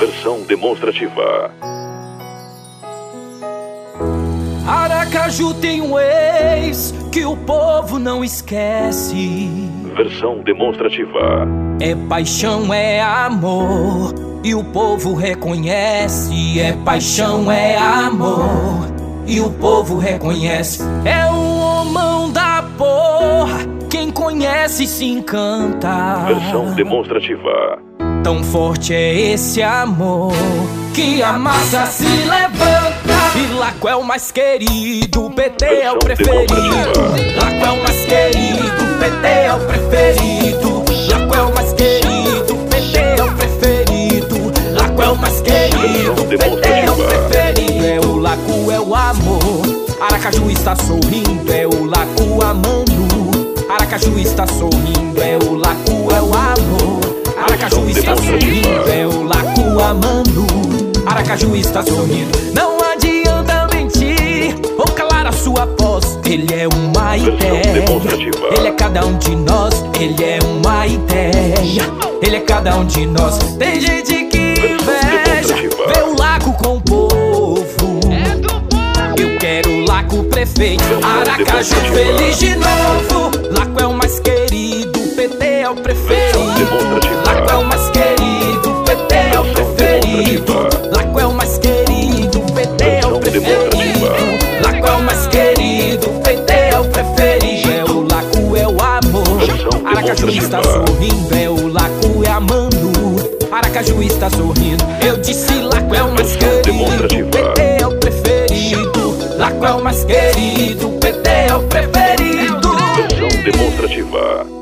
Versão demonstrativa. Aracaju tem um ex que o povo não esquece. Versão demonstrativa. É paixão, é amor, e o povo reconhece. É paixão, é amor, e o povo reconhece. É o homão da porra, quem conhece se encanta. Versão demonstrativa. Tão forte é esse amor que a massa se levanta. E Laco é o mais querido, o PT é o preferido. Laco é o mais querido, o PT é o preferido. Laco é o mais querido, o PT é o preferido. Laco é o mais querido, o PT é o preferido. É o Laco, é o amor. Aracaju está sorrindo, é o Laco amando. Aracaju está sorrindo, é o Laco, é o amor. Aracaju está sorrindo, é o Laco amando. Aracaju está sorrindo. Não adianta mentir ou calar a sua voz. Ele é uma ideia, ele é cada um de nós. Ele é uma ideia, ele é cada um de nós. Tem gente que inveja, vê o Laco com o povo. Eu quero o Laco prefeito, Aracaju feliz de novo. Laco é o mais querido, o PT é o preferido. Laco é o mais querido, o PT é o preferido. Laco é o mais querido, o PT é o preferido. Laco é o mais querido, o PT é o preferido. É o Laco, é o amor. Aracaju está sorrindo, é o Laco, é amando. Aracaju está sorrindo. Eu disse Laco é o mais querido, o PT é o preferido. Laco é o mais querido, o PT é o preferido. Versão demonstrativa.